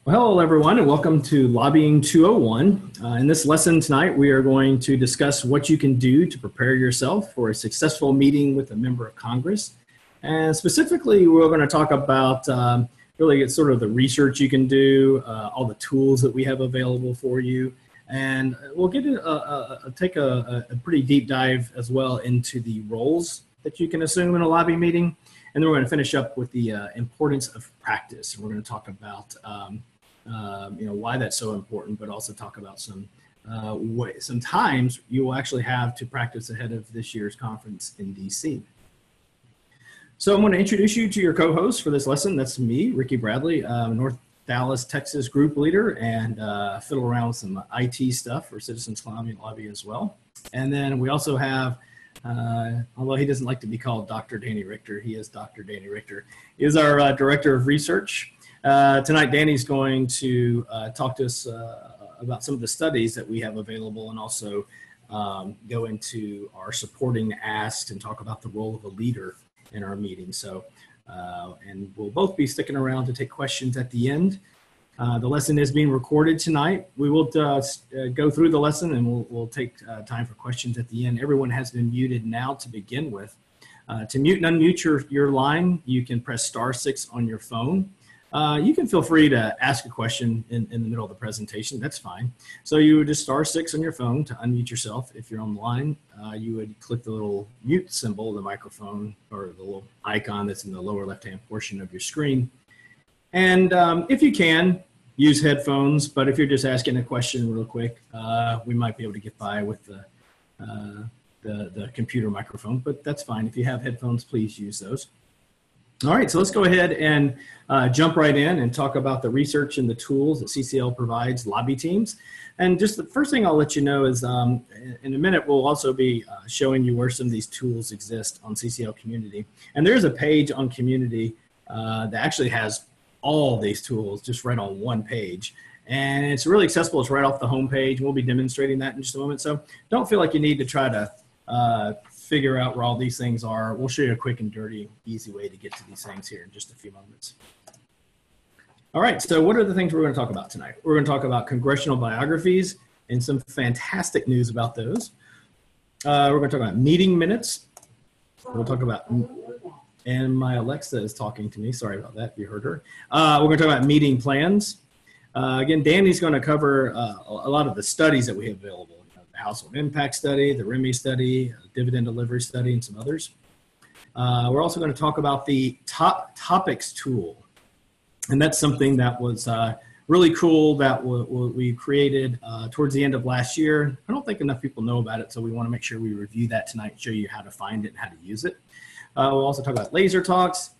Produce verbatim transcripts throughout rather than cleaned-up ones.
Well, hello everyone, and welcome to Lobbying two oh one. Uh, in this lesson tonight, we are going to discuss what you can do to prepare yourself for a successful meeting with a member of Congress. And specifically, we're going to talk about um, really it's sort of the research you can do, uh, all the tools that we have available for you. And we'll get a, a, a, take a, a pretty deep dive as well into the roles that you can assume in a lobby meeting. And then we're going to finish up with the uh, importance of practice. We're going to talk about um, Uh, you know, why that's so important, but also talk about some uh, way, some times you will actually have to practice ahead of this year's conference in D C. So I'm going to introduce you to your co-host for this lesson. That's me, Ricky Bradley, um, North Dallas, Texas group leader, and uh, fiddle around with some I T stuff for Citizens Climate Lobby as well. And then we also have, uh, although he doesn't like to be called Doctor Danny Richter, he is Doctor Danny Richter. He is our uh, Director of Research. Uh, tonight, Danny's going to uh, talk to us uh, about some of the studies that we have available and also um, go into our supporting asks and talk about the role of a leader in our meeting. So, uh, and we'll both be sticking around to take questions at the end. Uh, the lesson is being recorded tonight. We will uh, go through the lesson and we'll, we'll take uh, time for questions at the end. Everyone has been muted now to begin with. Uh, to mute and unmute your, your line, you can press star six on your phone. Uh, you can feel free to ask a question in, in the middle of the presentation. That's fine. So you would just star six on your phone to unmute yourself. If you're online, uh, you would click the little mute symbol, the microphone, or the little icon that's in the lower left-hand portion of your screen. And um, if you can, use headphones. But if you're just asking a question real quick, uh, we might be able to get by with the, uh, the, the computer microphone. But that's fine. If you have headphones, please use those. All right, so let's go ahead and uh, jump right in and talk about the research and the tools that C C L provides lobby teams. And just the first thing I'll let you know is um, in a minute, we'll also be uh, showing you where some of these tools exist on C C L Community. And there's a page on Community uh, that actually has all these tools just right on one page. And it's really accessible. It's right off the home page. We'll be demonstrating that in just a moment. So don't feel like you need to try to uh, figure out where all these things are. We'll show you a quick and dirty, easy way to get to these things here in just a few moments. All right, so what are the things we're going to talk about tonight? We're going to talk about congressional biographies and some fantastic news about those. Uh, we're going to talk about meeting minutes. We'll talk about, and my Alexa is talking to me. Sorry about that, you heard her. Uh, we're going to talk about meeting plans. Uh, again, Danny's going to cover uh, a lot of the studies that we have available. Household Impact Study, the R M I Study, Dividend Delivery Study, and some others. Uh, we're also going to talk about the Top Topics tool. And that's something that was uh, really cool that we created uh, towards the end of last year. I don't think enough people know about it, so we want to make sure we review that tonight and show you how to find it and how to use it. Uh, we'll also talk about laser talks,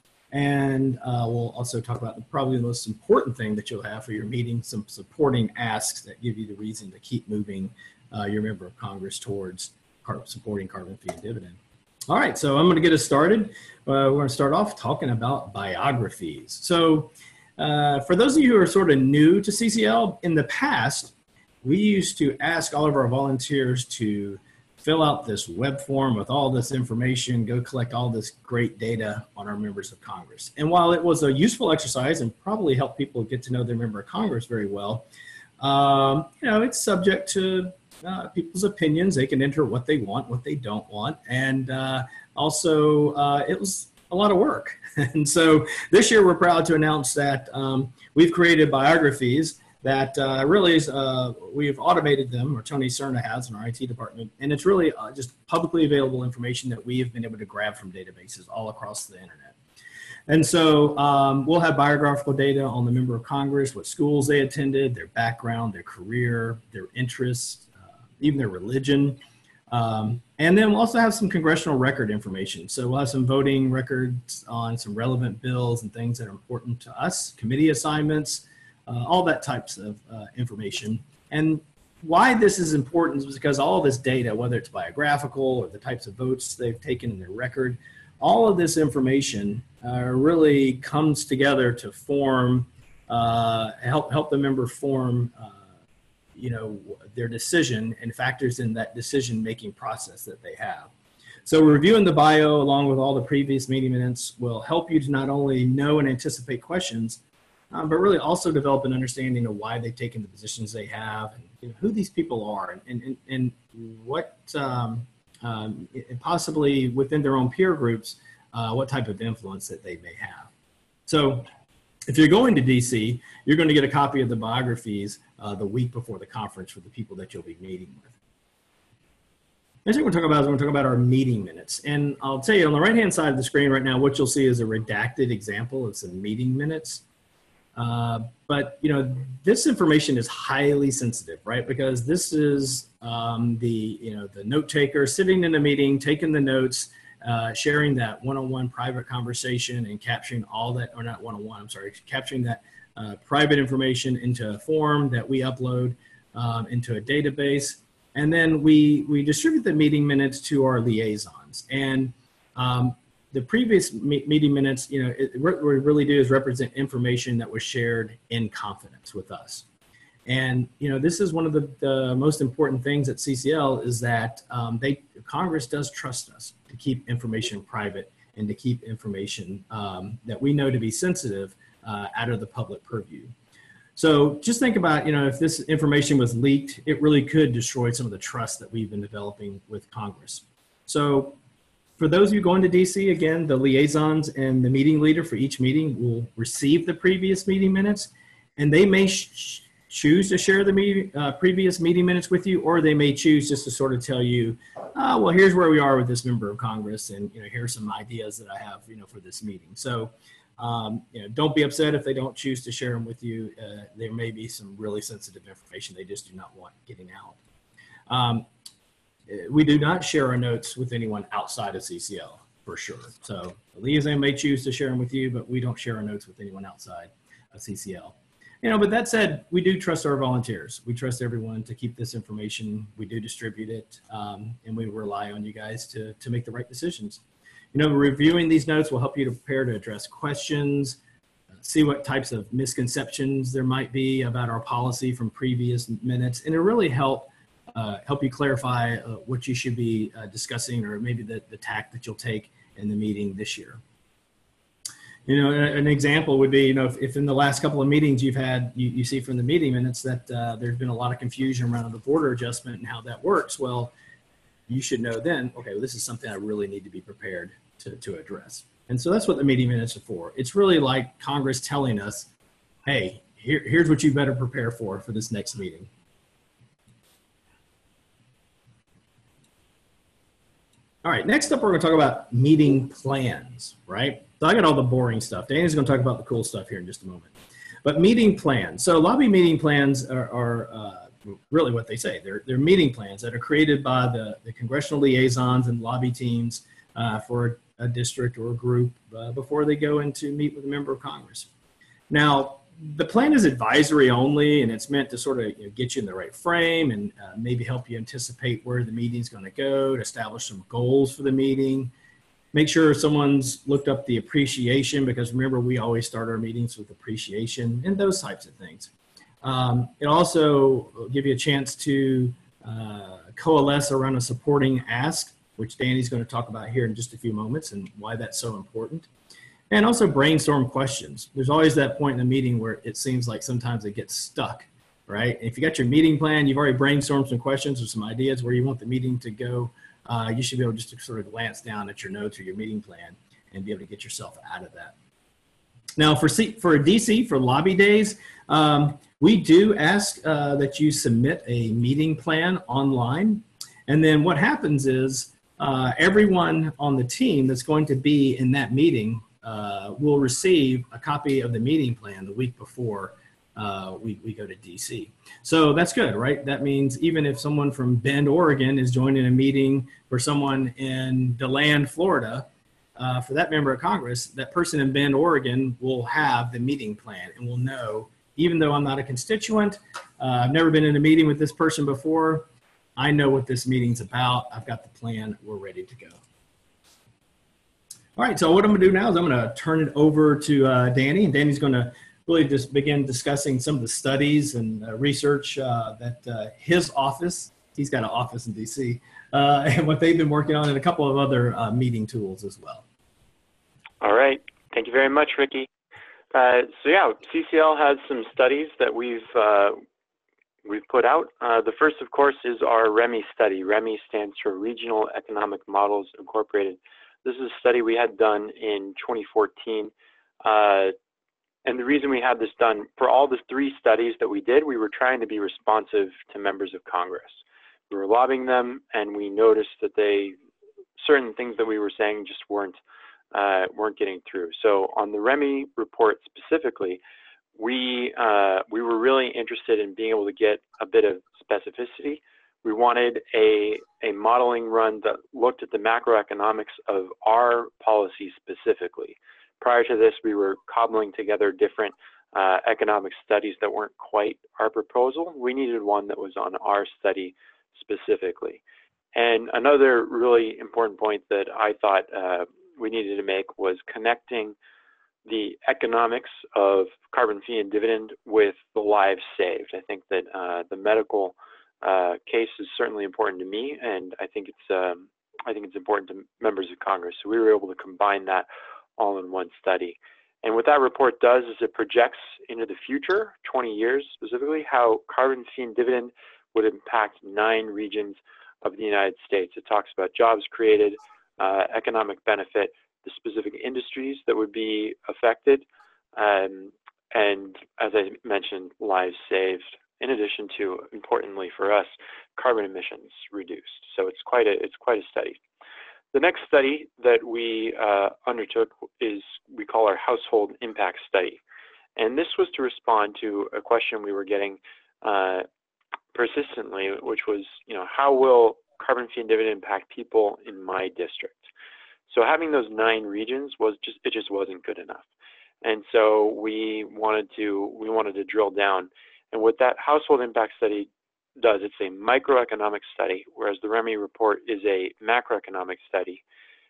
and uh, we'll also talk about the, probably the most important thing that you'll have for your meeting, some supporting asks that give you the reason to keep moving Uh, your member of Congress towards car supporting carbon fee and dividend. All right, so I'm going to get us started. Uh, we're going to start off talking about biographies. So uh, for those of you who are sort of new to C C L, in the past, we used to ask all of our volunteers to fill out this web form with all this information, go collect all this great data on our members of Congress. And while it was a useful exercise and probably helped people get to know their member of Congress very well, um, you know, it's subject to Uh, people's opinions. They can enter what they want, what they don't want. And uh, also, uh, it was a lot of work. And so this year, we're proud to announce that um, we've created biographies that uh, really is, uh, we've automated them, or Tony Cerna has in our I T department. And it's really uh, just publicly available information that we have been able to grab from databases all across the internet. And so um, we'll have biographical data on the member of Congress, what schools they attended, their background, their career, their interests, even their religion. Um, and then we'll also have some congressional record information. So we'll have some voting records on some relevant bills and things that are important to us, committee assignments, uh, all that types of uh, information. And why this is important is because all of this data, whether it's biographical or the types of votes they've taken in their record, all of this information uh, really comes together to form, uh, help, help the member form uh, you know, their decision and factors in that decision-making process that they have. So reviewing the bio along with all the previous meeting minutes will help you to not only know and anticipate questions, um, but really also develop an understanding of why they've taken the positions they have, and you know, who these people are, and, and, and what um, um, and possibly within their own peer groups, uh, what type of influence that they may have. So if you're going to D C, you're going to get a copy of the biographies uh, the week before the conference for the people that you'll be meeting with. Next thing we're going to talk about is we're going to talk about our meeting minutes. And I'll tell you, on the right-hand side of the screen right now, what you'll see is a redacted example of some meeting minutes. Uh, but, you know, this information is highly sensitive, right? Because this is um, the, you know, the note taker sitting in a meeting, taking the notes, uh, sharing that one-on-one private conversation and capturing all that, or not one-on-one, I'm sorry, capturing that uh, private information into a form that we upload um, into a database. And then we, we distribute the meeting minutes to our liaisons. And um, the previous me meeting minutes, you know, it, what we really do is represent information that was shared in confidence with us. And, you know, this is one of the, the most important things at C C L is that um, they, Congress does trust us to keep information private and to keep information um, that we know to be sensitive uh, out of the public purview. So just think about, you know, if this information was leaked, it really could destroy some of the trust that we've been developing with Congress. So for those of you going to D C, again, the liaisons and the meeting leader for each meeting will receive the previous meeting minutes, and they may sh choose to share the meeting, uh, previous meeting minutes with you, or they may choose just to sort of tell you, oh, well, here's where we are with this member of Congress, and, you know, here's some ideas that I have, you know, for this meeting. So, um, you know, don't be upset if they don't choose to share them with you. Uh, there may be some really sensitive information they just do not want getting out. Um, we do not share our notes with anyone outside of C C L, for sure. So the liaison may choose to share them with you, but we don't share our notes with anyone outside of C C L. You know, but that said, we do trust our volunteers. We trust everyone to keep this information. We do distribute it, um, and we rely on you guys to, to make the right decisions. You know, reviewing these notes will help you to prepare to address questions, uh, see what types of misconceptions there might be about our policy from previous minutes, and it really help uh, help you clarify uh, what you should be uh, discussing, or maybe the, the tack that you'll take in the meeting this year. You know, an example would be, you know, if, if in the last couple of meetings you've had, you, you see from the meeting minutes that uh, there's been a lot of confusion around the border adjustment and how that works. Well, you should know then, okay, well, this is something I really need to be prepared to, to address. And so that's what the meeting minutes are for. It's really like Congress telling us, hey, here, here's what you better prepare for for this next meeting. All right, next up, we're going to talk about meeting plans, right? So I got all the boring stuff. Danny's going to talk about the cool stuff here in just a moment. But meeting plans. So lobby meeting plans are, are uh, really what they say. They're, they're meeting plans that are created by the, the congressional liaisons and lobby teams uh, for a district or a group uh, before they go in to meet with a member of Congress. Now, the plan is advisory only, and it's meant to sort of, you know, get you in the right frame and uh, maybe help you anticipate where the meeting's going to go, to establish some goals for the meeting. Make sure someone's looked up the appreciation, because remember, we always start our meetings with appreciation and those types of things. Um, it also will give you a chance to uh, coalesce around a supporting ask, which Danny's going to talk about here in just a few moments and why that's so important. And also brainstorm questions. There's always that point in the meeting where it seems like sometimes it gets stuck, right? If you got your meeting plan, you've already brainstormed some questions or some ideas where you want the meeting to go, uh, you should be able just to sort of glance down at your notes or your meeting plan and be able to get yourself out of that. Now for, C for D C, for lobby days, um, we do ask uh, that you submit a meeting plan online. And then what happens is uh, everyone on the team that's going to be in that meeting Uh, will receive a copy of the meeting plan the week before uh, we, we go to D C. So that's good, right? That means even if someone from Bend, Oregon is joining a meeting for someone in DeLand, Florida, uh, for that member of Congress, that person in Bend, Oregon will have the meeting plan and will know, even though I'm not a constituent, uh, I've never been in a meeting with this person before, I know what this meeting's about. I've got the plan. We're ready to go. All right, so what I'm going to do now is I'm going to turn it over to uh, Danny, and Danny's going to really just begin discussing some of the studies and uh, research uh, that uh, his office, he's got an office in D C, uh, and what they've been working on, and a couple of other uh, meeting tools as well. All right. Thank you very much, Ricky. Uh, so yeah, C C L has some studies that we've uh, we've put out. Uh, the first, of course, is our REMI study. REMI stands for Regional Economic Models Incorporated. This is a study we had done in twenty fourteen. Uh, and the reason we had this done, for all the three studies that we did, we were trying to be responsive to members of Congress. We were lobbying them, and we noticed that they, certain things that we were saying just weren't, uh, weren't getting through. So on the REMI report specifically, we, uh, we were really interested in being able to get a bit of specificity. We wanted a, a modeling run that looked at the macroeconomics of our policy specifically. Prior to this, we were cobbling together different uh, economic studies that weren't quite our proposal. We needed one that was on our study specifically. And another really important point that I thought uh, we needed to make was connecting the economics of carbon fee and dividend with the lives saved. I think that uh, the medical uh, case is certainly important to me, and I think it's um, I think it's important to members of Congress. So we were able to combine that all in one study. And what that report does is it projects into the future, twenty years specifically, how carbon fee and dividend would impact nine regions of the United States. It talks about jobs created, uh, economic benefit, the specific industries that would be affected, um, and as I mentioned, lives saved, in addition to, importantly for us, carbon emissions reduced. So it's quite a, it's quite a study. The next study that we uh, undertook is, we call our household impact study. And this was to respond to a question we were getting uh, persistently, which was, you know, how will carbon fee and dividend impact people in my district? So having those nine regions was just, it just wasn't good enough. And so we wanted to, we wanted to drill down. And what that household impact study does, it's a microeconomic study, whereas the REMI report is a macroeconomic study.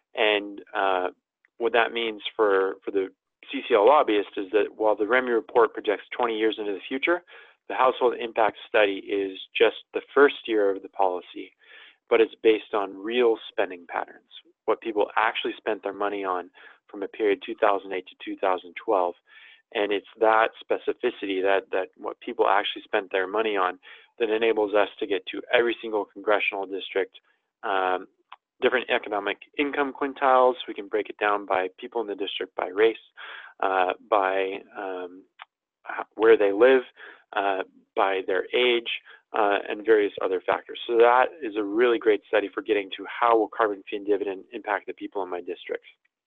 And uh, what that means for, for the C C L lobbyist is that while the REMI report projects twenty years into the future, the household impact study is just the first year of the policy, but it's based on real spending patterns, what people actually spent their money on from a period two thousand eight to two thousand twelve. And it's that specificity, that, that what people actually spent their money on, that enables us to get to every single congressional district, um, different economic income quintiles. We can break it down by people in the district, by race, uh, by um, where they live, uh, by their age, uh, and various other factors. So that is a really great study for getting to how will carbon fee and dividend impact the people in my district.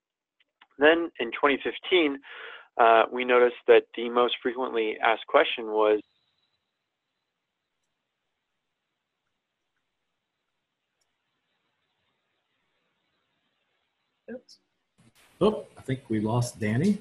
Then in twenty fifteen, uh, we noticed that the most frequently asked question was, Oops. Oh, I think we lost Danny.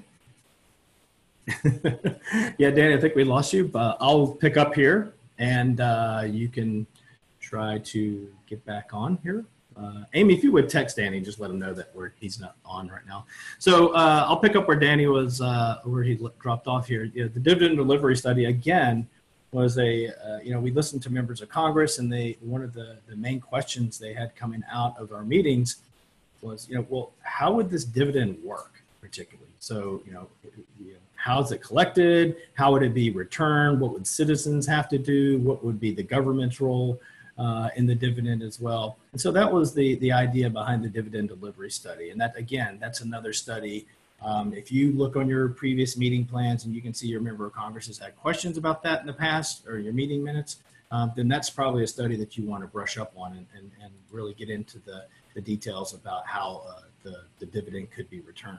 Yeah, Danny, I think we lost you, but I'll pick up here and uh, you can try to get back on here. Uh, Amy, if you would text Danny, just let him know that we're, he's not on right now. So uh, I'll pick up where Danny was, uh, where he dropped off here. You know, the dividend delivery study, again, was a, uh, you know, we listened to members of Congress, and they, one of the, the main questions they had coming out of our meetings was, you know, well, how would this dividend work particularly? So, you know, you know, how's it collected? How would it be returned? What would citizens have to do? What would be the government's role uh, in the dividend as well? And so that was the, the idea behind the dividend delivery study. And that, again, that's another study. Um, if you look on your previous meeting plans and you can see your member of Congress has had questions about that in the past, or your meeting minutes, um, then that's probably a study that you want to brush up on and, and, and really get into the, the details about how uh, the, the dividend could be returned.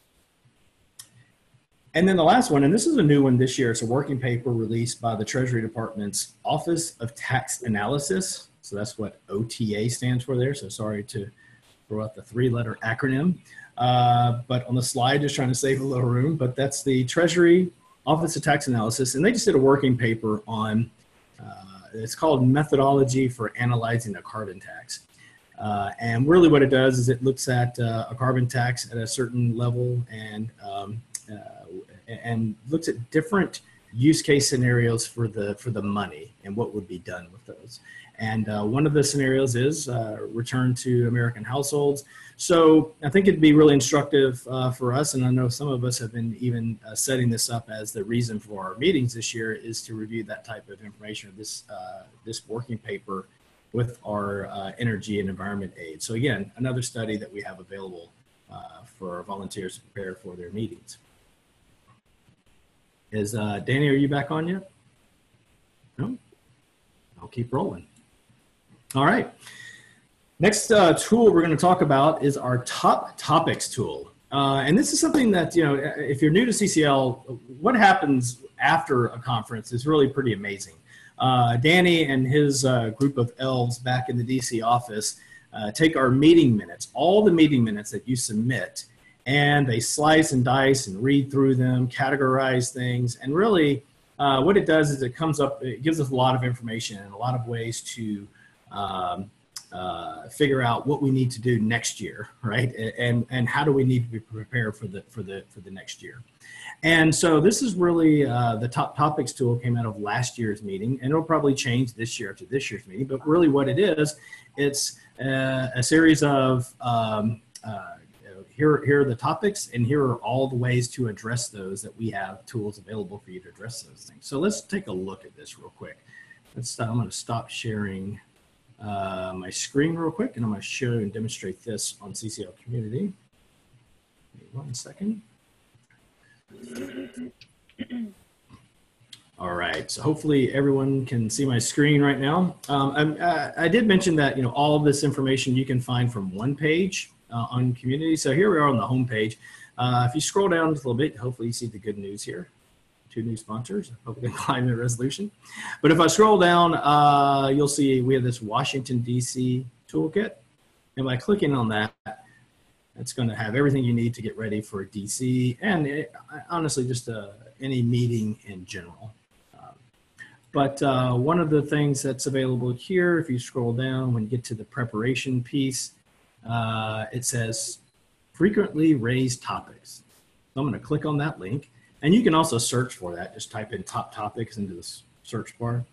And then the last one, and this is a new one this year, it's a working paper released by the Treasury Department's Office of Tax Analysis. So that's what O T A stands for there. So sorry to throw out the three-letter acronym. Uh, but on the slide, just trying to save a little room, but that's the Treasury Office of Tax Analysis. And they just did a working paper on, uh, it's called Methodology for Analyzing a Carbon Tax. Uh, and really what it does is it looks at uh, a carbon tax at a certain level and um, uh, and looks at different use case scenarios for the for the money and what would be done with those. And uh, one of the scenarios is uh, return to American households. So I think it'd be really instructive uh, for us, and I know some of us have been even uh, setting this up as the reason for our meetings this year, is to review that type of information, or this, uh, this working paper with our uh, energy and environment aid. So again, another study that we have available uh, for our volunteers to prepare for their meetings. Is uh, Danny, are you back on yet? No? I'll keep rolling. All right. Next uh, tool we're going to talk about is our top topics tool. Uh, and this is something that, you know, if you're new to C C L, what happens after a conference is really pretty amazing. Uh, Danny and his uh, group of elves back in the D C office uh, take our meeting minutes, all the meeting minutes that you submit, and they slice and dice and read through them, categorize things, and really uh, what it does is it comes up, it gives us a lot of information and a lot of ways to um, uh, figure out what we need to do next year, right? And and how do we need to be prepared for the for the for the next year? And so this is really uh, the top topics tool came out of last year's meeting, and it'll probably change this year after this year's meeting. But really, what it is, it's uh, a series of um, uh, here here are the topics, and here are all the ways to address those that we have tools available for you to address those things. So let's take a look at this real quick. Let's. I'm going to stop sharing Uh, my screen real quick, and I'm going to show and demonstrate this on C C L Community. Give me one second. All right, so hopefully everyone can see my screen right now. Um, I, I did mention that, you know, all of this information you can find from one page uh, on Community. So here we are on the home page. Uh, if you scroll down just a little bit, hopefully you see the good news here. Two new sponsors, Republican Climate Resolution. But if I scroll down, uh, you'll see we have this Washington, D C toolkit. And by clicking on that, it's going to have everything you need to get ready for D C and it, honestly, just uh, any meeting in general. Um, but uh, one of the things that's available here, if you scroll down, when you get to the preparation piece, uh, it says frequently raised topics. So I'm going to click on that link. And you can also search for that. Just type in top topics into the search bar.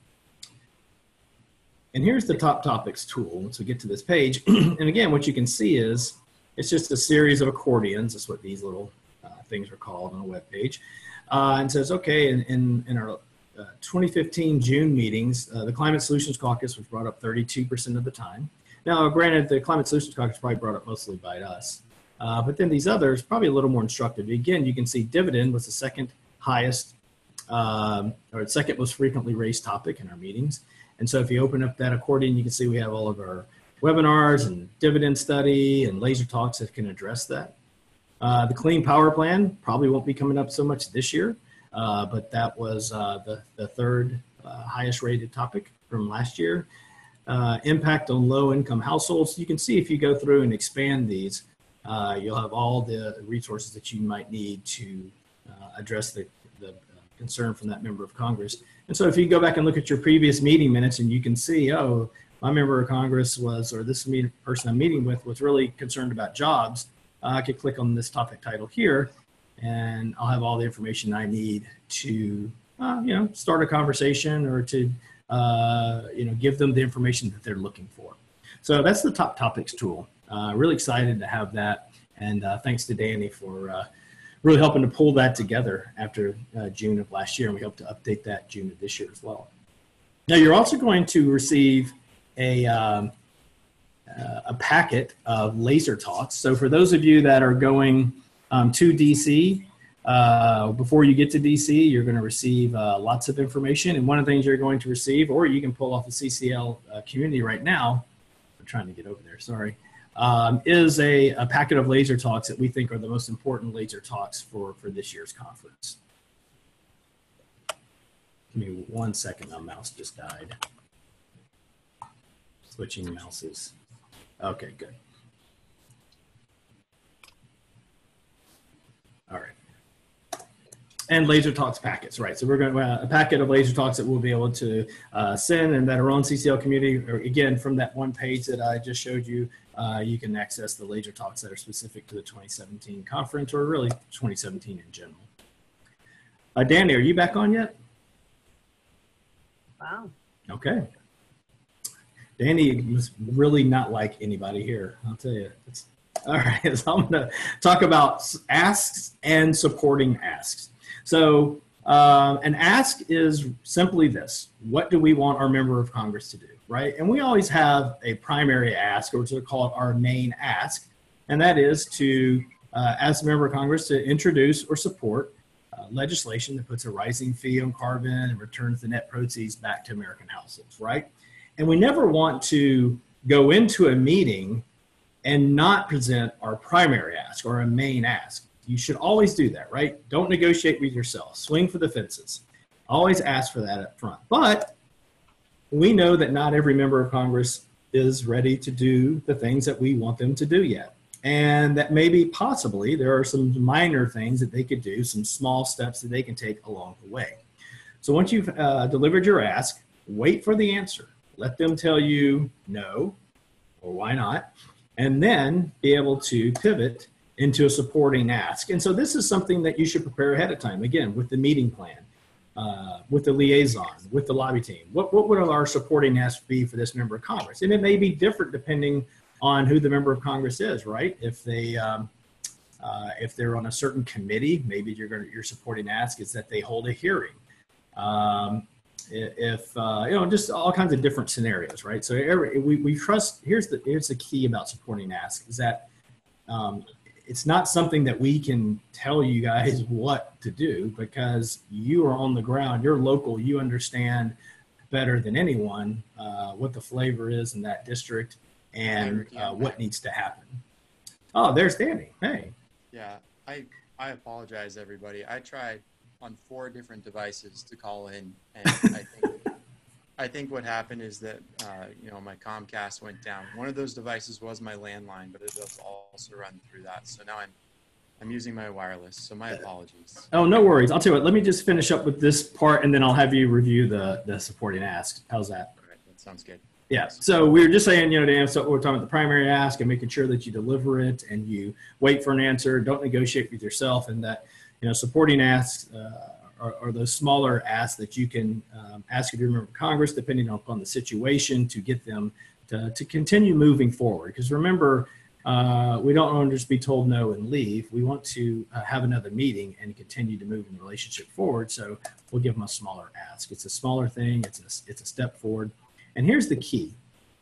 And here's the top topics tool. Once we get to this page, and again, what you can see is it's just a series of accordions. That's what these little uh, things are called on a web page. Uh, and says, okay, in, in, in our uh, twenty fifteen June meetings, uh, the Climate Solutions Caucus was brought up thirty-two percent of the time. Now, granted, the Climate Solutions Caucus probably brought up mostly by us. Uh, but then these others, probably a little more instructive. Again, you can see dividend was the second highest, um, or second most frequently raised topic in our meetings. And so if you open up that accordion, you can see we have all of our webinars and dividend study and laser talks that can address that. Uh, the Clean Power Plan probably won't be coming up so much this year, uh, but that was uh, the, the third uh, highest rated topic from last year. Uh, impact on low income households. You can see if you go through and expand these, Uh, you'll have all the resources that you might need to uh, address the, the uh, concern from that member of Congress. And so if you go back and look at your previous meeting minutes and you can see, oh, my member of Congress was, or this meet, person I'm meeting with was really concerned about jobs, uh, I could click on this topic title here and I'll have all the information I need to, uh, you know, start a conversation or to, uh, you know, give them the information that they're looking for. So that's the top topics tool. Uh, really excited to have that, and uh, thanks to Danny for uh, really helping to pull that together after uh, June of last year, and we hope to update that June of this year as well. Now, you're also going to receive a, um, uh, a packet of laser talks. So for those of you that are going um, to D C, uh, before you get to D C, you're going to receive uh, lots of information, and one of the things you're going to receive, or you can pull off the C C L uh, Community right now, I'm trying to get over there, sorry, Um, is a, a packet of laser talks that we think are the most important laser talks for, for this year's conference. Give me one second, my mouse just died. Switching mouses. Okay, good. All right. And laser talks packets, right? So we're going to uh, a packet of laser talks that we'll be able to uh, send and that are on C C L Community. Or again, from that one page that I just showed you, uh, you can access the laser talks that are specific to the twenty seventeen conference, or really twenty seventeen in general. Uh, Danny, are you back on yet? Wow. Okay. Danny must really not like anybody here. I'll tell you. It's, all right, so I'm going to talk about asks and supporting asks. So uh, an ask is simply this: what do we want our member of Congress to do, right? And we always have a primary ask, or to call it our main ask, and that is to uh, ask a member of Congress to introduce or support uh, legislation that puts a rising fee on carbon and returns the net proceeds back to American households, right? And we never want to go into a meeting and not present our primary ask or a main ask. You should always do that, right? Don't negotiate with yourself. Swing for the fences. Always ask for that up front. But we know that not every member of Congress is ready to do the things that we want them to do yet. And that maybe possibly there are some minor things that they could do, some small steps that they can take along the way. So once you've uh, delivered your ask, wait for the answer. Let them tell you no or why not, and then be able to pivot into a supporting ask. And so this is something that you should prepare ahead of time, again, with the meeting plan, uh, with the liaison, with the lobby team. What, what would our supporting ask be for this member of Congress? And it may be different depending on who the member of Congress is, right? If they, um, uh, if they're on a certain committee, maybe you're going to, your supporting ask is that they hold a hearing. Um, if, uh, you know, just all kinds of different scenarios, right? So every, we, we trust, here's the, here's the key about supporting ask is that um, it's not something that we can tell you guys what to do because you are on the ground, you're local, you understand better than anyone uh, what the flavor is in that district and uh, what needs to happen. Oh, there's Danny. Hey. Yeah, I, I apologize, everybody. I tried on four different devices to call in, and I think I think what happened is that uh, you know, my Comcast went down. One of those devices was my landline, but it does also run through that. So now I'm I'm using my wireless. So my apologies. Oh, no worries. I'll tell you what. Let me just finish up with this part, and then I'll have you review the the supporting ask. How's that? All right, that sounds good. Yeah. So we were just saying, you know, Dan, so we're talking about the primary ask and making sure that you deliver it and you wait for an answer. Don't negotiate with yourself, and that, you know, supporting asks uh, are, are those smaller asks that you can um, ask of your member of Congress, depending upon the situation, to get them to, to continue moving forward. Because remember, uh, we don't want to just be told no and leave. We want to uh, have another meeting and continue to move the relationship forward. So we'll give them a smaller ask. It's a smaller thing. It's a, it's a step forward. And here's the key.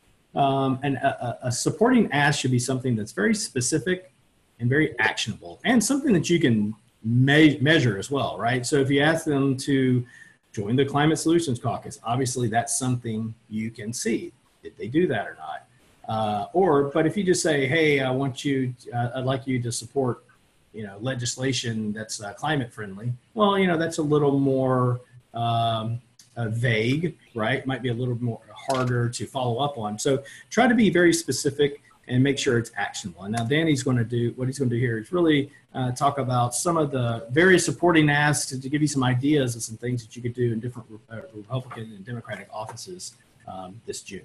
Um, and a, a supporting ask should be something that's very specific and very actionable, and something that you can me measure as well, right? So if you ask them to join the Climate Solutions Caucus, obviously that's something you can see. Did they do that or not? Uh, or, but if you just say, hey, I want you, uh, I'd like you to support, you know, legislation that's uh, climate friendly. Well, you know, that's a little more um, uh, vague, right? Might be a little more harder to follow up on. So try to be very specific and make sure it's actionable. And now Danny's going to do, what he's going to do here is really uh, talk about some of the various supporting asks to give you some ideas of some things that you could do in different uh, Republican and Democratic offices um, this June.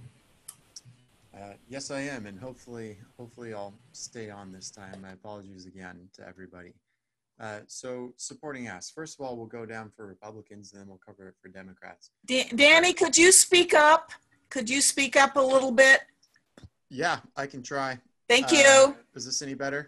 Uh, yes, I am, and hopefully, hopefully I'll stay on this time. My apologies again to everybody. Uh, so supporting asks. First of all, we'll go down for Republicans, and then we'll cover it for Democrats. D Danny, could you speak up? Could you speak up a little bit? Yeah, I can try. Thank uh, you. Is this any better?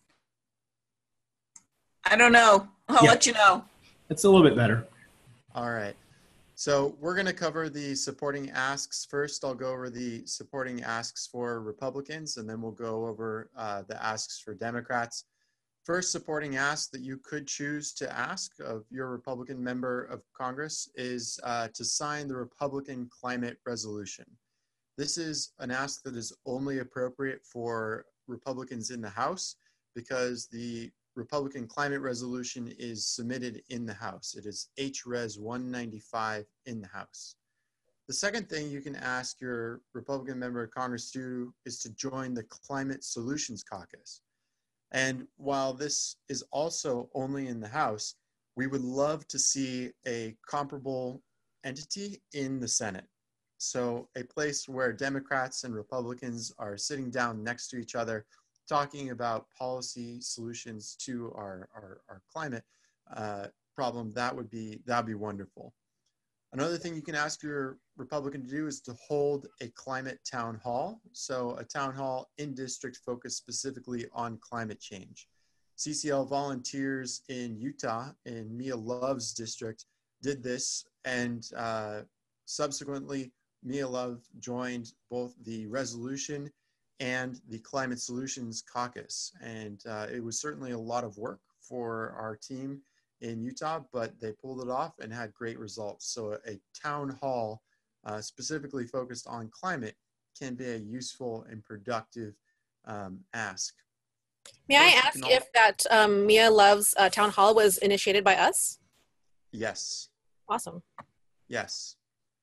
I don't know. I'll Yeah. let you know. It's a little bit better. All right. So we're going to cover the supporting asks first. I'll go over the supporting asks for Republicans, and then we'll go over uh, the asks for Democrats. First supporting ask that you could choose to ask of your Republican member of Congress is uh, to sign the Republican Climate Resolution. This is an ask that is only appropriate for Republicans in the House because the Republican Climate Resolution is submitted in the House. It is H Res one ninety-five in the House. The second thing you can ask your Republican member of Congress to do is to join the Climate Solutions Caucus. And while this is also only in the House, we would love to see a comparable entity in the Senate. So a place where Democrats and Republicans are sitting down next to each other, talking about policy solutions to our, our, our climate uh, problem, that would be, that'd be wonderful. Another thing you can ask your Republican to do is to hold a climate town hall. So a town hall in district focused specifically on climate change. C C L volunteers in Utah, in Mia Love's district, did this, and uh, subsequently Mia Love joined both the resolution and the Climate Solutions Caucus. And uh, it was certainly a lot of work for our team in Utah, but they pulled it off and had great results. So a, a town hall uh, specifically focused on climate can be a useful and productive um, ask. May I ask if that um, Mia Love's uh, town hall was initiated by us? Yes. Awesome. Yes.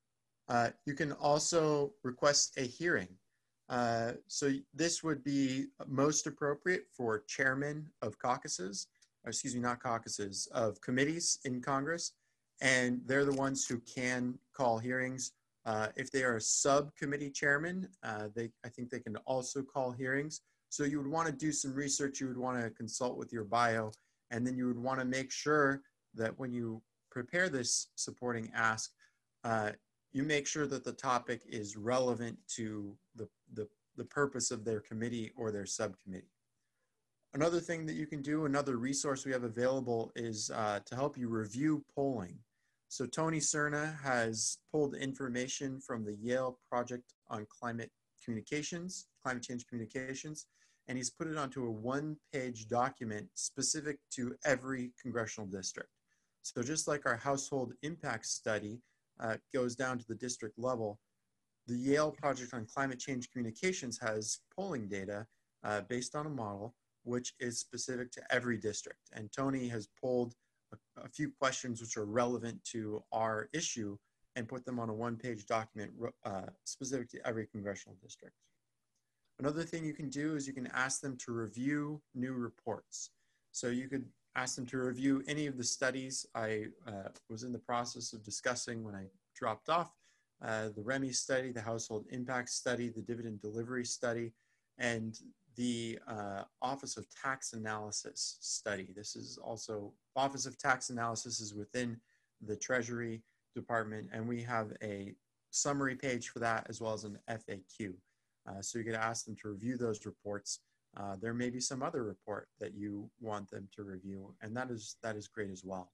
Uh, you can also request a hearing. Uh, so this would be most appropriate for chairmen of caucuses, or excuse me, not caucuses, of committees in Congress. And they're the ones who can call hearings. Uh, if they are a subcommittee chairman, uh, they, I think they can also call hearings. So you would want to do some research, you would want to consult with your bio, and then you would want to make sure that when you prepare this supporting ask, uh, you make sure that the topic is relevant to the, the, the purpose of their committee or their subcommittee. Another thing that you can do, another resource we have available is uh, to help you review polling. So Tony Cerna has pulled information from the Yale Project on Climate Communications, Climate Change Communications, and he's put it onto a one-page document specific to every congressional district. So just like our household impact study uh, goes down to the district level, the Yale Project on Climate Change Communications has polling data uh, based on a model which is specific to every district. And Tony has pulled a, a few questions which are relevant to our issue and put them on a one-page document uh, specific to every congressional district. Another thing you can do is you can ask them to review new reports. So you could ask them to review any of the studies I uh, was in the process of discussing when I dropped off, uh, the REMI study, the household impact study, the dividend delivery study, and the uh, Office of Tax Analysis study. This is also, Office of Tax Analysis is within the Treasury Department, and we have a summary page for that as well as an F A Q. Uh, so you could ask them to review those reports. Uh, there may be some other report that you want them to review, and that is, that is great as well.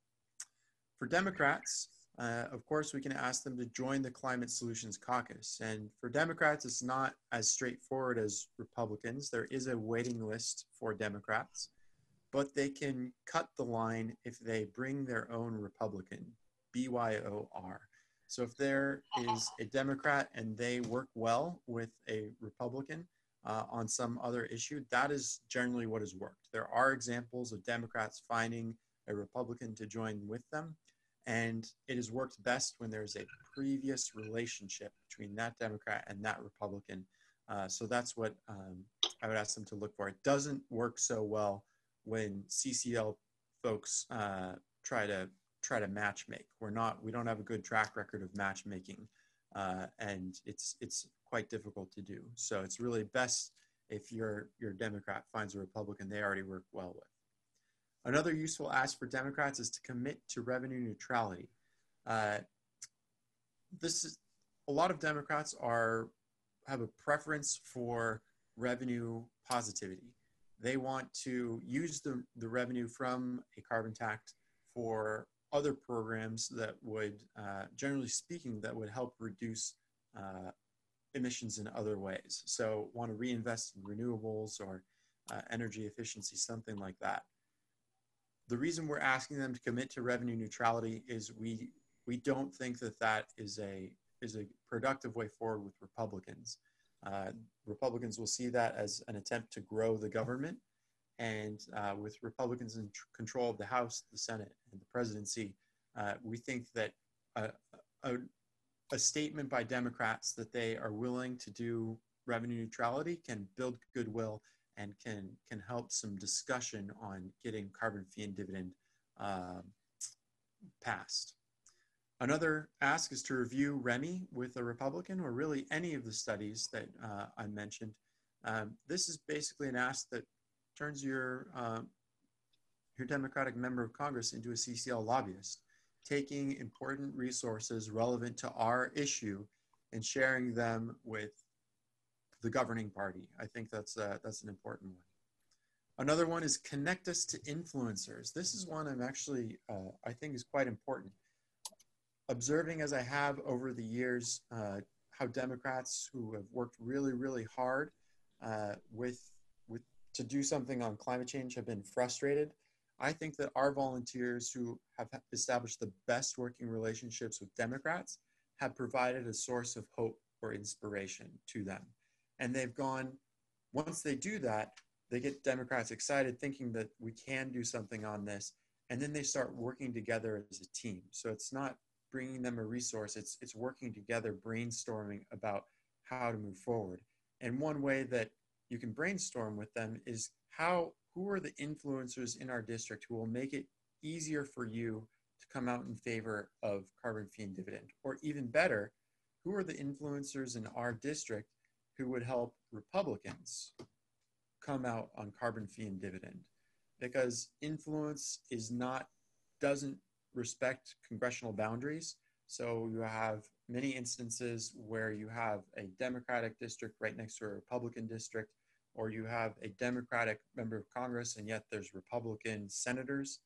For Democrats, uh, of course, we can ask them to join the Climate Solutions Caucus. And for Democrats, it's not as straightforward as Republicans. There is a waiting list for Democrats, but they can cut the line if they bring their own Republican, B Y O R. So if there is a Democrat and they work well with a Republican uh, on some other issue, that is generally what has worked. There are examples of Democrats finding a Republican to join with them, and it has worked best when there's a previous relationship between that Democrat and that Republican. Uh, so that's what um, I would ask them to look for. It doesn't work so well when C C L folks uh, try to try to match make. We're not, we don't have a good track record of matchmaking, uh, and it's it's quite difficult to do. So it's really best if your your Democrat finds a Republican they already work well with. Another useful ask for Democrats is to commit to revenue neutrality. Uh, this is, a lot of Democrats are have a preference for revenue positivity. They want to use the, the revenue from a carbon tax for other programs that would, uh, generally speaking, that would help reduce uh, emissions in other ways. So want to reinvest in renewables or uh, energy efficiency, something like that. The reason we're asking them to commit to revenue neutrality is we we don't think that that is a is a productive way forward with Republicans. Uh, Republicans will see that as an attempt to grow the government, and uh, with Republicans in control of the House, the Senate, and the presidency, uh, we think that a, a, a statement by Democrats that they are willing to do revenue neutrality can build goodwill and can can help some discussion on getting carbon fee and dividend uh, passed. Another ask is to review REMI with a Republican, or really any of the studies that uh, I mentioned. Um, this is basically an ask that turns your uh, your Democratic member of Congress into a C C L lobbyist. taking important resources relevant to our issue and sharing them with the governing party. I think that's, uh, that's an important one. Another one is connect us to influencers. This is one I'm actually, uh, I think is quite important. Observing as I have over the years, uh, how Democrats who have worked really, really hard uh, with, with to do something on climate change have been frustrated. I think that our volunteers who have established the best working relationships with Democrats have provided a source of hope or inspiration to them. And they've gone, once they do that, they get Democrats excited thinking that we can do something on this. And then they start working together as a team. So it's not bringing them a resource, it's, it's working together, brainstorming about how to move forward. And one way that you can brainstorm with them is how, who are the influencers in our district who will make it easier for you to come out in favor of carbon fee and dividend? Or even better, who are the influencers in our district who would help Republicans come out on carbon fee and dividend? Because influence is not, doesn't respect congressional boundaries. So you have many instances where you have a Democratic district right next to a Republican district, or you have a Democratic member of Congress and yet there's Republican senators.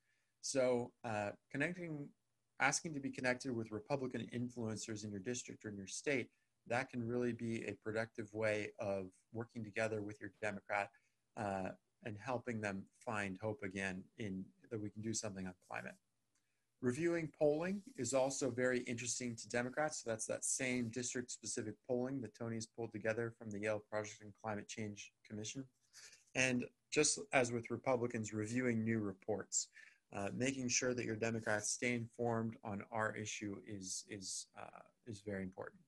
So uh, connecting, asking to be connected with Republican influencers in your district or in your state, that can really be a productive way of working together with your Democrat uh, and helping them find hope again in that we can do something on climate. Reviewing polling is also very interesting to Democrats. So that's that same district-specific polling that Tony's pulled together from the Yale Project and Climate Change Commission. And just as with Republicans, reviewing new reports, uh, making sure that your Democrats stay informed on our issue is, is, uh, is very important.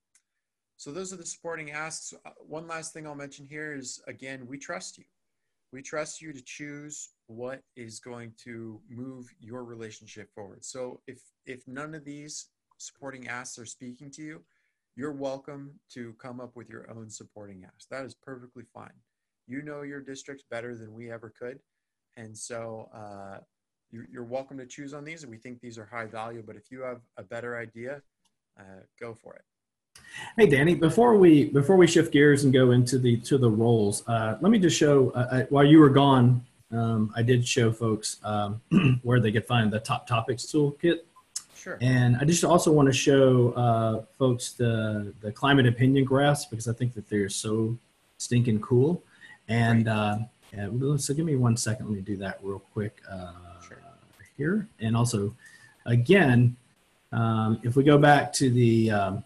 So those are the supporting asks. Uh, one last thing I'll mention here is, again, we trust you. We trust you to choose what is going to move your relationship forward. So if, if none of these supporting asks are speaking to you, you're welcome to come up with your own supporting ask. That is perfectly fine. You know your district better than we ever could. And so uh, you, you're welcome to choose on these. And we think these are high value, but if you have a better idea, uh, go for it. Hey, Danny, before we before we shift gears and go into the to the roles, uh, let me just show, uh, I, while you were gone, um, I did show folks um, where they could find the Top Topics toolkit. Sure. And I just also want to show uh, folks the, the climate opinion graphs because I think that they're so stinking cool. And uh, yeah, so give me one second. Let me do that real quick uh, sure. here. And also, again, um, if we go back to the um,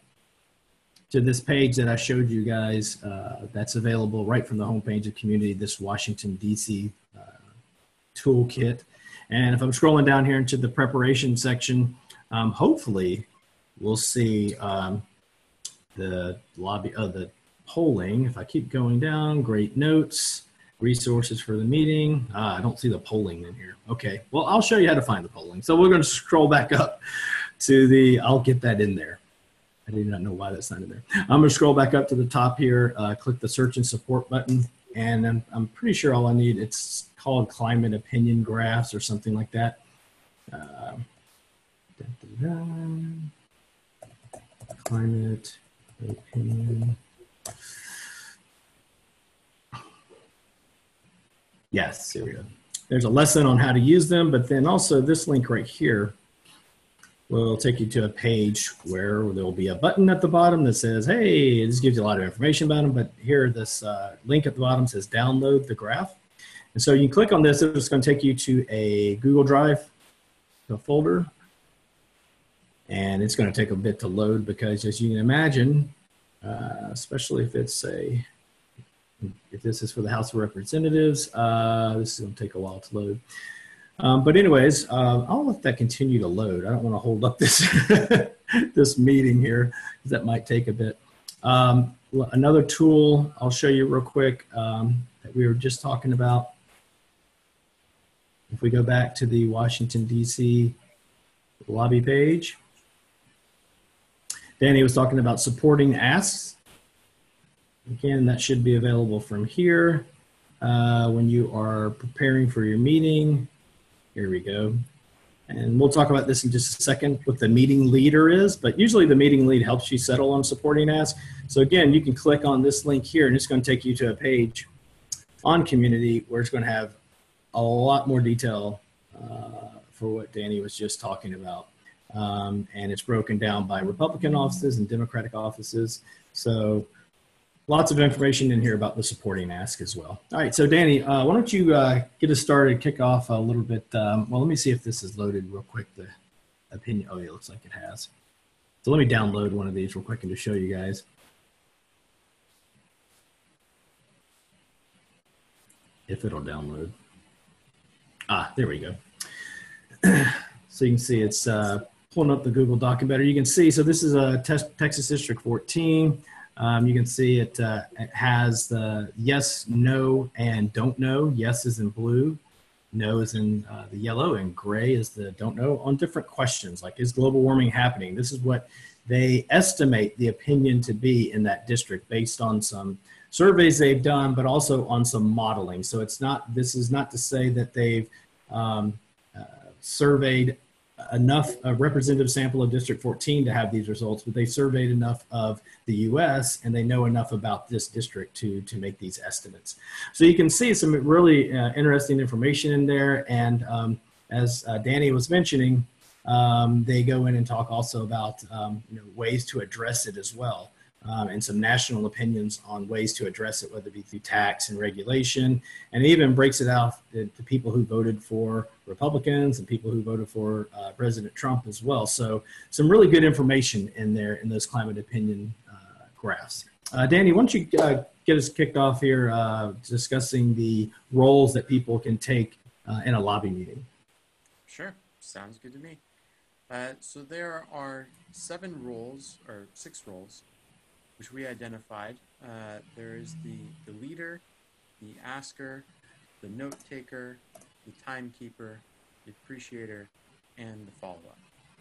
to this page that I showed you guys, uh, that's available right from the homepage of Community, this Washington, D C uh, toolkit. And if I'm scrolling down here into the preparation section, um, hopefully we'll see um, the lobby of uh, the polling. If I keep going down, great notes, resources for the meeting. Ah, I don't see the polling in here. Okay, well, I'll show you how to find the polling. So we're going to scroll back up to the, I'll get that in there. I do not know why that's not in there. I'm going to scroll back up to the top here, uh, click the search and support button, and I'm, I'm pretty sure all I need, it's called climate opinion graphs or something like that. Uh, da, da, da. Climate opinion. Yes, here we go. There's a lesson on how to use them, but then also this link right here will take you to a page where there will be a button at the bottom that says, hey, this gives you a lot of information about them, but here this uh, link at the bottom says download the graph. And so you click on this, it's going to take you to a Google Drive, a folder, and it's going to take a bit to load because as you can imagine, uh, especially if it's a, if this is for the House of Representatives, uh, this is going to take a while to load. Um, but anyways, uh, I'll let that continue to load. I don't want to hold up this this meeting here because that might take a bit. Um, another tool I'll show you real quick um, that we were just talking about. If we go back to the Washington, D C lobby page, Danny was talking about supporting asks. Again, that should be available from here uh, when you are preparing for your meeting. Here we go. And we'll talk about this in just a second, what the meeting leader is, but usually the meeting lead helps you settle on supporting ask. So again, you can click on this link here and it's going to take you to a page on community where it's going to have a lot more detail uh, for what Danny was just talking about. Um, and it's broken down by Republican offices and Democratic offices. So lots of information in here about the supporting ask as well. All right, so Danny, uh, why don't you uh, get us started, kick off a little bit. Um, well, let me see if this is loaded real quick, the opinion. Oh, yeah, it looks like it has. So let me download one of these real quick and just show you guys. If it'll download. Ah, there we go. So you can see it's uh, pulling up the Google Doc better. You can see, so this is a Texas District fourteen. Um, you can see it, uh, it has the yes, no, and don't know. Yes is in blue, no is in uh, the yellow, and gray is the don't know on different questions like, is global warming happening? This is what they estimate the opinion to be in that district based on some surveys they've done, but also on some modeling. So it's not, this is not to say that they've um, uh, surveyed enough a representative sample of District fourteen to have these results, but they surveyed enough of the U S and they know enough about this district to to make these estimates. So you can see some really uh, interesting information in there. And um, as uh, Danny was mentioning, um, they go in and talk also about um, you know, ways to address it as well. Um, and some national opinions on ways to address it, whether it be through tax and regulation, and it even breaks it out to, to people who voted for Republicans and people who voted for uh, President Trump as well. So some really good information in there in those climate opinion uh, graphs. Uh, Danny, why don't you uh, get us kicked off here uh, discussing the roles that people can take uh, in a lobby meeting? Sure, sounds good to me. Uh, so there are seven roles, or six roles, which we identified. Uh, there is the, the leader, the asker, the note taker, the timekeeper, the appreciator, and the follow-up.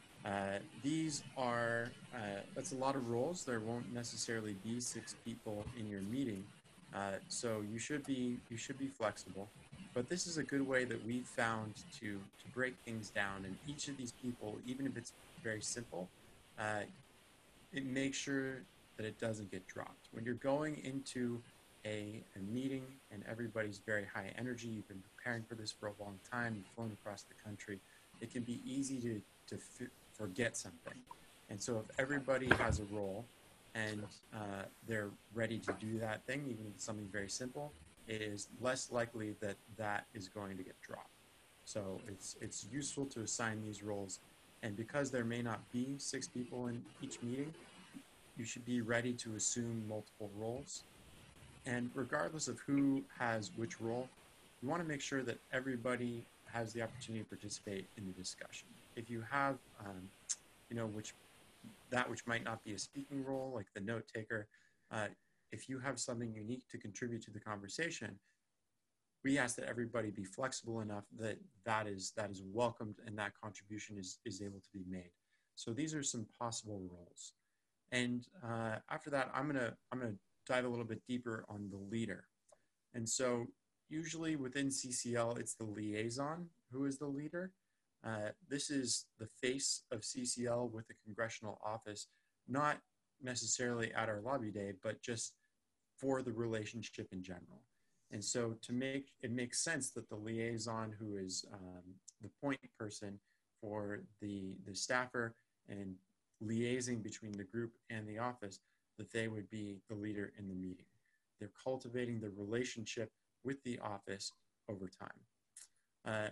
Uh, these are, uh, that's a lot of roles. There won't necessarily be six people in your meeting. Uh, so you should be, you should be flexible. But this is a good way that we've found to, to break things down. And each of these people, even if it's very simple, uh, it makes sure that it doesn't get dropped. When you're going into a, a meeting and everybody's very high energy, you've been preparing for this for a long time, you've flown across the country, it can be easy to, to f forget something. And so if everybody has a role and uh, they're ready to do that thing, even if it's something very simple, it is less likely that that is going to get dropped. So it's, it's useful to assign these roles. And because there may not be six people in each meeting, you should be ready to assume multiple roles. And regardless of who has which role, you want to make sure that everybody has the opportunity to participate in the discussion. If you have, um, you know, which that which might not be a speaking role, like the note taker, uh, if you have something unique to contribute to the conversation, we ask that everybody be flexible enough that that is, that is welcomed and that contribution is, is able to be made. So these are some possible roles. And uh, after that, I'm gonna I'm gonna dive a little bit deeper on the leader. And so usually within C C L, it's the liaison who is the leader. Uh, this is the face of C C L with the congressional office, not necessarily at our lobby day, but just for the relationship in general. And so to make it makes sense that the liaison, who is um, the point person for the the staffer and liaising between the group and the office, that they would be the leader in the meeting. They're cultivating the relationship with the office over time. Uh,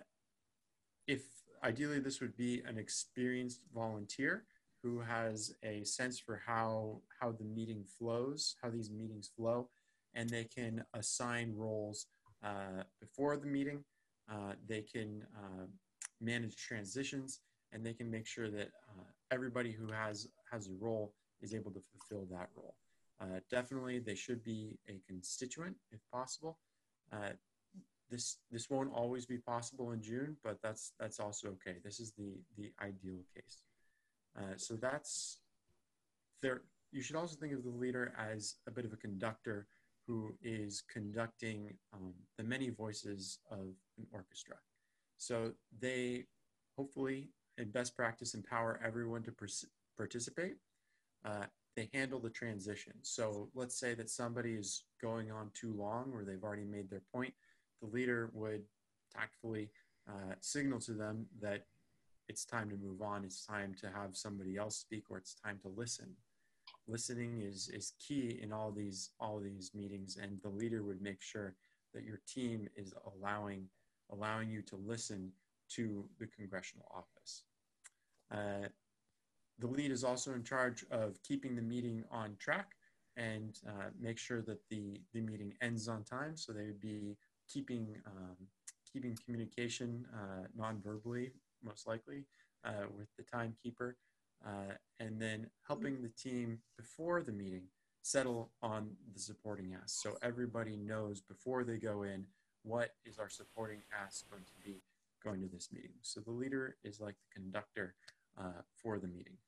if ideally this would be an experienced volunteer who has a sense for how, how the meeting flows, how these meetings flow, and they can assign roles uh, before the meeting. Uh, they can uh, manage transitions, and they can make sure that uh, everybody who has, has a role is able to fulfill that role. Uh, definitely, they should be a constituent if possible. Uh, this, this won't always be possible in June, but that's, that's also okay. This is the, the ideal case. Uh, so that's, there. You should also think of the leader as a bit of a conductor who is conducting um, the many voices of an orchestra. So they hopefully, in best practice, empower everyone to participate. Uh, they handle the transition. So let's say that somebody is going on too long or they've already made their point. The leader would tactfully uh, signal to them that it's time to move on, it's time to have somebody else speak, or it's time to listen. Listening is, is key in all these, all these meetings, and the leader would make sure that your team is allowing, allowing you to listen to the congressional office. Uh, the lead is also in charge of keeping the meeting on track and uh, make sure that the, the meeting ends on time. So they would be keeping, um, keeping communication uh, non-verbally, most likely, uh, with the timekeeper, uh, and then helping the team before the meeting settle on the supporting ask. So everybody knows before they go in, what is our supporting ask going to be going to this meeting. So the leader is like the conductor uh, for the meeting.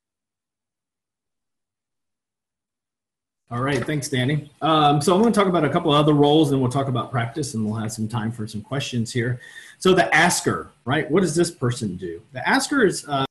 All right, thanks, Danny. Um, so I'm going to talk about a couple of other roles, and we'll talk about practice, and we'll have some time for some questions here. So the asker, right? What does this person do? The asker is... Uh,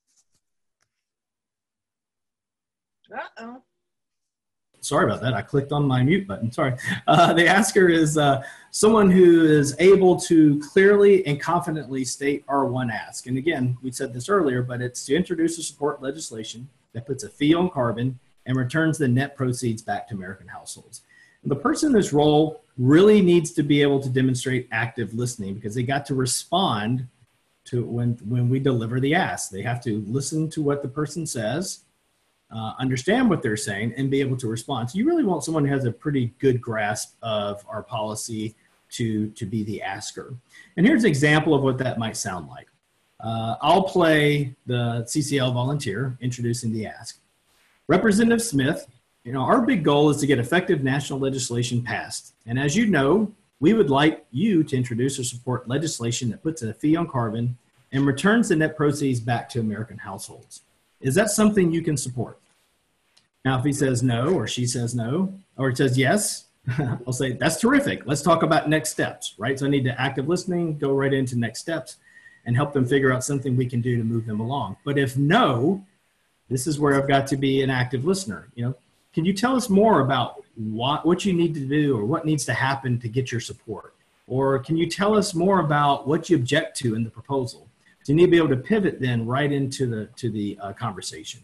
Uh-oh. Sorry about that. I clicked on my mute button. Sorry. Uh, the asker is uh, someone who is able to clearly and confidently state our one ask. And again, we said this earlier, but it's to introduce or support legislation that puts a fee on carbon and returns the net proceeds back to American households. And the person in this role really needs to be able to demonstrate active listening, because they got to respond to when, when we deliver the ask. They have to listen to what the person says, Uh, understand what they're saying, and be able to respond. So you really want someone who has a pretty good grasp of our policy to, to be the asker. And here's an example of what that might sound like. Uh, I'll play the C C L volunteer introducing the ask. Representative Smith, you know, our big goal is to get effective national legislation passed. And as you know, we would like you to introduce or support legislation that puts a fee on carbon and returns the net proceeds back to American households. Is that something you can support? Now, if he says no, or she says no, or he says yes, I'll say, that's terrific. Let's talk about next steps, right? So I need to active listening, go right into next steps, and help them figure out something we can do to move them along. But if no, this is where I've got to be an active listener. You know, can you tell us more about what, what you need to do or what needs to happen to get your support? Or can you tell us more about what you object to in the proposal? So you need to be able to pivot then right into the, to the uh, conversation.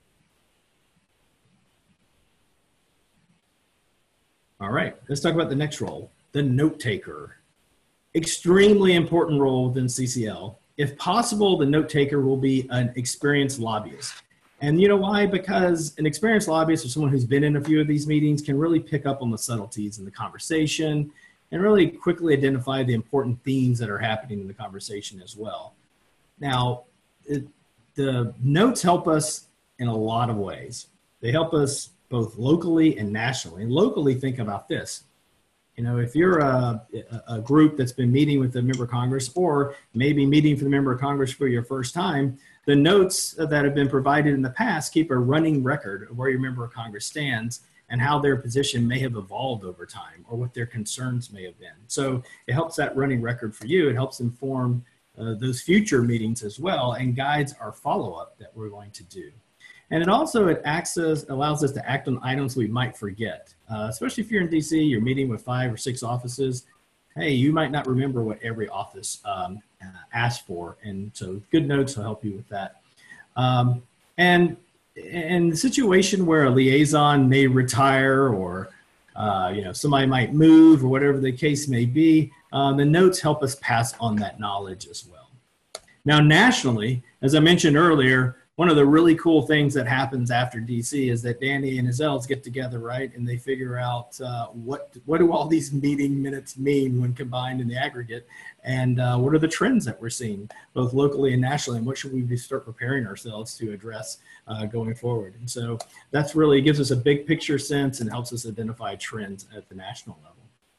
All right, let's talk about the next role, the note taker. Extremely important role within C C L. If possible, the note taker will be an experienced lobbyist. And you know why? Because an experienced lobbyist or someone who's been in a few of these meetings can really pick up on the subtleties in the conversation and really quickly identify the important themes that are happening in the conversation as well. Now, it, the notes help us in a lot of ways. They help us both locally and nationally. And locally, think about this. You know, if you're a, a group that's been meeting with a member of Congress, or maybe meeting for the member of Congress for your first time, the notes that have been provided in the past keep a running record of where your member of Congress stands and how their position may have evolved over time, or what their concerns may have been. So it helps that running record for you. It helps inform uh, those future meetings as well, and guides our follow-up that we're going to do. And it also, it acts as, allows us to act on items we might forget, uh, especially if you're in D C, you're meeting with five or six offices. Hey, you might not remember what every office um, uh, asked for. And so good notes will help you with that. Um, and in the situation where a liaison may retire, or uh, you know, somebody might move, or whatever the case may be, uh, the notes help us pass on that knowledge as well. Now, nationally, as I mentioned earlier, one of the really cool things that happens after D C is that Danny and his elves get together, right? And they figure out uh, what, what do all these meeting minutes mean when combined in the aggregate? And uh, what are the trends that we're seeing, both locally and nationally? And what should we start preparing ourselves to address uh, going forward? And so that's really gives us a big picture sense and helps us identify trends at the national level.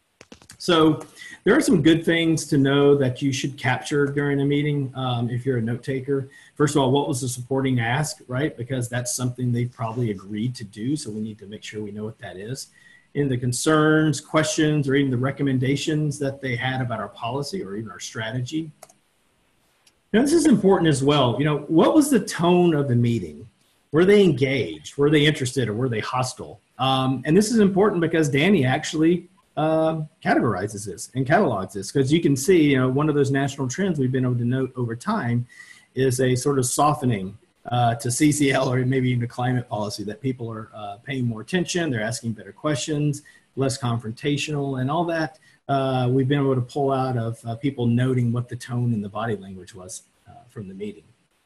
So there are some good things to know that you should capture during a meeting um, if you're a note taker. First of all, what was the supporting ask, right? Because that's something they've probably agreed to do, so we need to make sure we know what that is. In the concerns, questions, or even the recommendations that they had about our policy or even our strategy. Now, this is important as well. You know, what was the tone of the meeting? Were they engaged? Were they interested, or were they hostile? Um, and this is important because Danny actually uh, categorizes this and catalogs this, because you can see, you know, one of those national trends we've been able to note over time is a sort of softening uh, to C C L, or maybe even to climate policy, that people are uh, paying more attention, they're asking better questions, less confrontational, and all that. Uh, we've been able to pull out of uh, people noting what the tone and the body language was uh, from the meeting.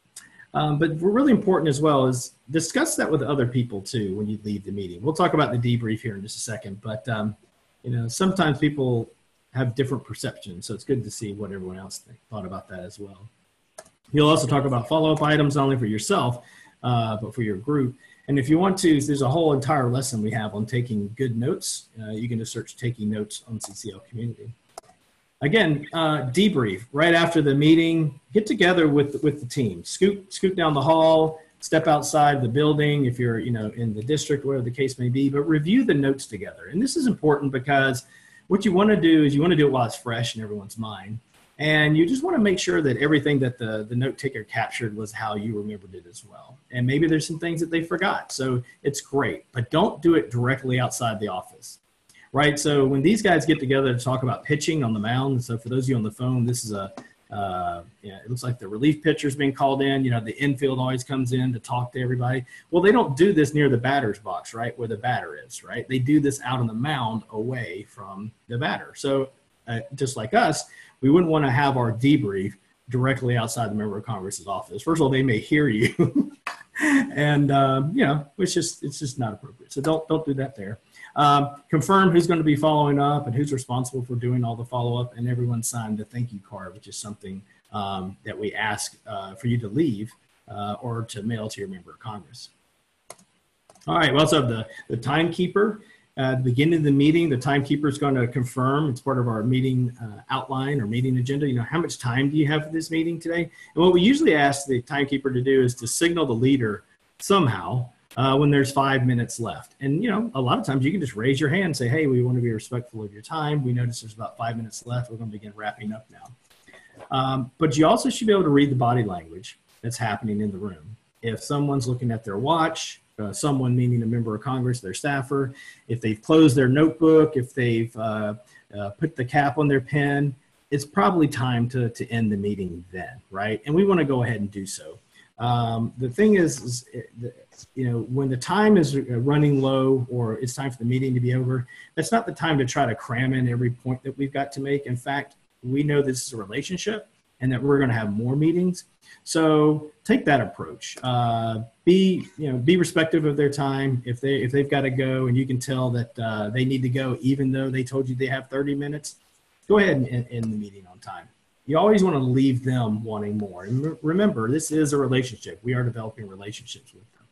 Um, but really important as well is discuss that with other people too when you leave the meeting. We'll talk about the debrief here in just a second, but um, you know, sometimes people have different perceptions, so it's good to see what everyone else thought about that as well. You'll also talk about follow-up items, not only for yourself, uh, but for your group. And if you want to, there's a whole entire lesson we have on taking good notes. Uh, you can just search taking notes on C C L Community. Again, uh, debrief right after the meeting, get together with, with the team, scoot, scoot down the hall, step outside the building if you're, you know, in the district, whatever the case may be, but review the notes together. And this is important because what you want to do is you want to do it while it's fresh in everyone's mind. And you just want to make sure that everything that the, the note taker captured was how you remembered it as well. And maybe there's some things that they forgot. So it's great, but don't do it directly outside the office, right? So when these guys get together to talk about pitching on the mound, so for those of you on the phone, this is a, uh, yeah, it looks like the relief pitcher's being called in. You know, the infield always comes in to talk to everybody. Well, they don't do this near the batter's box, right, where the batter is, right? They do this out on the mound away from the batter. So uh, just like us, we wouldn't want to have our debrief directly outside the member of Congress's office. First of all, they may hear you, and um, you know, it's just it's just not appropriate. So don't don't do that there. Um, confirm who's going to be following up and who's responsible for doing all the follow up, and everyone signed the thank you card, which is something um, that we ask uh, for you to leave uh, or to mail to your member of Congress. All right. We also have the the timekeeper. Uh, at the beginning of the meeting, the timekeeper is going to confirm, it's part of our meeting uh, outline or meeting agenda, you know, how much time do you have for this meeting today? And what we usually ask the timekeeper to do is to signal the leader somehow uh, when there's five minutes left. And, you know, a lot of times you can just raise your hand and say, hey, we want to be respectful of your time. We notice there's about five minutes left. We're going to begin wrapping up now. Um, but you also should be able to read the body language that's happening in the room. If someone's looking at their watch, Uh, someone meaning a member of Congress, their staffer, if they've closed their notebook, if they've uh, uh, put the cap on their pen, it's probably time to, to end the meeting then, right? And we want to go ahead and do so. Um, the thing is, is, you know, when the time is running low or it's time for the meeting to be over, that's not the time to try to cram in every point that we've got to make. In fact, we know this is a relationship and that we're going to have more meetings. So take that approach. Uh, be, you know, be respectful of their time. If they, if they've got to go and you can tell that uh, they need to go, even though they told you they have thirty minutes, go ahead and end, end the meeting on time. You always want to leave them wanting more. And remember, this is a relationship. We are developing relationships with them.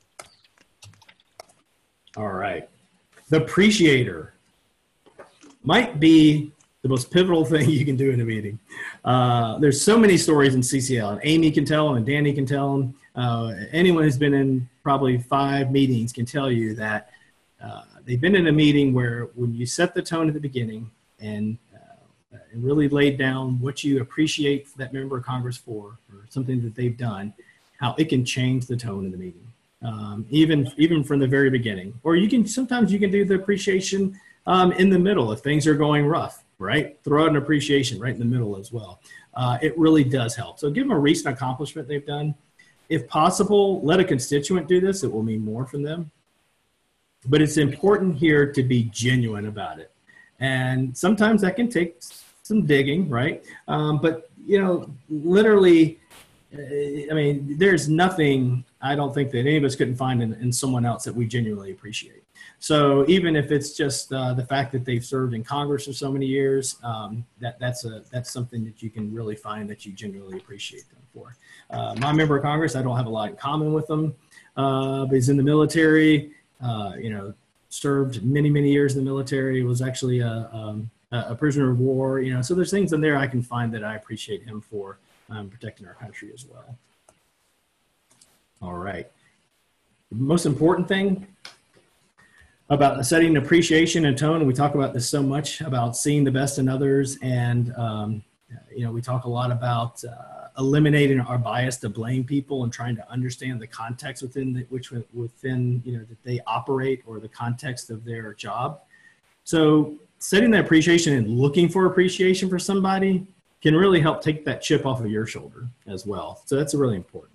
All right. The appreciator might be the most pivotal thing you can do in a meeting. Uh, there's so many stories in C C L, and Amy can tell them, and Danny can tell them. Uh, anyone who's been in probably five meetings can tell you that uh, they've been in a meeting where when you set the tone at the beginning and, uh, and really laid down what you appreciate that member of Congress for, or something that they've done, how it can change the tone of the meeting, um, even even from the very beginning. Or you can sometimes you can do the appreciation um, in the middle if things are going rough. Right? Throw out an appreciation right in the middle as well. Uh, it really does help. So give them a recent accomplishment they've done. If possible, let a constituent do this. It will mean more from them. But it's important here to be genuine about it. And sometimes that can take some digging, right? Um, but, you know, literally, I mean, there's nothing I don't think that any of us couldn't find in, in someone else that we genuinely appreciate. So even if it's just uh, the fact that they've served in Congress for so many years, um, that, that's, a, that's something that you can really find that you genuinely appreciate them for. Uh, my member of Congress, I don't have a lot in common with them, uh, but he's in the military, uh, you know, served many, many years in the military, was actually a, um, a prisoner of war, you know, so there's things in there I can find that I appreciate him for um, protecting our country as well. All right. The most important thing about setting appreciation and tone, and we talk about this so much, about seeing the best in others, and um, you know, we talk a lot about uh, eliminating our bias to blame people and trying to understand the context within the, which within you know that they operate or the context of their job. So setting that appreciation and looking for appreciation for somebody can really help take that chip off of your shoulder as well. So that's really important.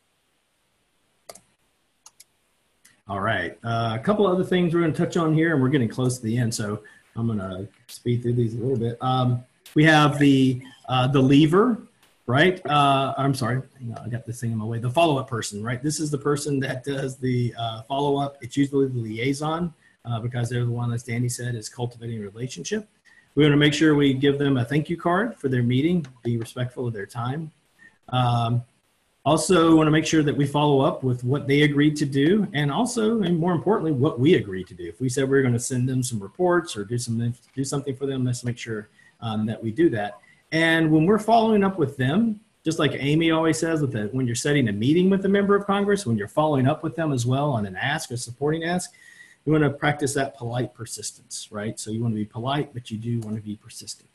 All right, uh, a couple other things we're going to touch on here, and we're getting close to the end, so I'm going to speed through these a little bit. Um, we have the uh, the lever, right? Uh, I'm sorry, hang on, I got this thing in my way. The follow-up person, right? This is the person that does the uh, follow-up. It's usually the liaison uh, because they're the one, as Danny said, is cultivating a relationship. We want to make sure we give them a thank you card for their meeting, be respectful of their time. Um, Also want to make sure that we follow up with what they agreed to do, and also, and more importantly, what we agreed to do. If we said we we're going to send them some reports or do some do something for them, let's make sure um, that we do that. And when we're following up with them, just like Amy always says, with the, when you're setting a meeting with a member of Congress, when you're following up with them as well on an ask, a supporting ask, you want to practice that polite persistence, right? So you want to be polite, but you do want to be persistent.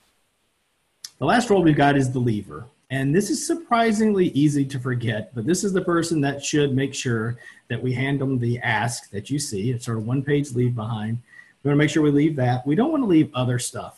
The last role we've got is the lever. And this is surprisingly easy to forget, but this is the person that should make sure that we hand them the ask that you see. It's sort of one page leave behind. We want to make sure we leave that. We don't want to leave other stuff.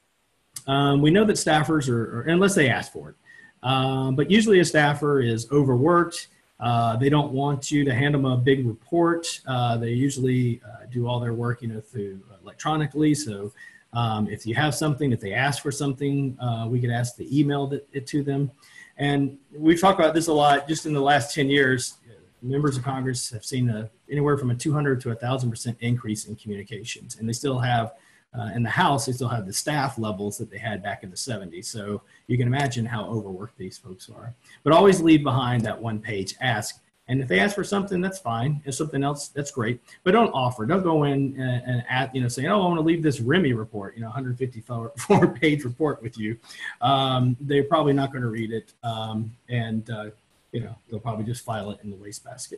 Um, we know that staffers are, or, unless they ask for it, um, but usually a staffer is overworked. Uh, they don't want you to hand them a big report. Uh, they usually uh, do all their work, you know, through electronically. So Um, if you have something, if they ask for something, uh, we could ask to email it, it to them. And we've talked about this a lot. Just in the last ten years, members of Congress have seen a, anywhere from a two hundred to one thousand percent increase in communications. And they still have, uh, in the House, they still have the staff levels that they had back in the seventies. So you can imagine how overworked these folks are. But always leave behind that one page ask. And if they ask for something, that's fine. If something else, that's great. But don't offer. Don't go in and, and at, you know, saying, oh, I want to leave this Remy report, you know, one hundred fifty-four page report with you. Um, they're probably not going to read it. Um, and, uh, you know, they'll probably just file it in the wastebasket.